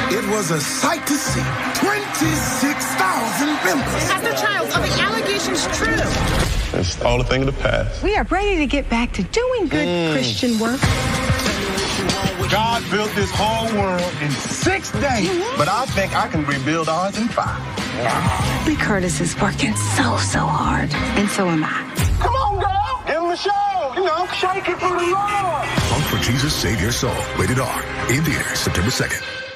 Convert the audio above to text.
It was a sight to see. 26,000 members. Pastor Childs, are the allegations true? It's all a thing of the past. We are ready to get back to doing good Christian work. God built this whole world in 6 days, but I think I can rebuild ours in 5. Lee Curtis is working so hard, and so am I. Come on, girl. Give him a show. You know, shake it for the Lord. Punk for Jesus, Save Your Soul. Rated R. In theaters September 2nd.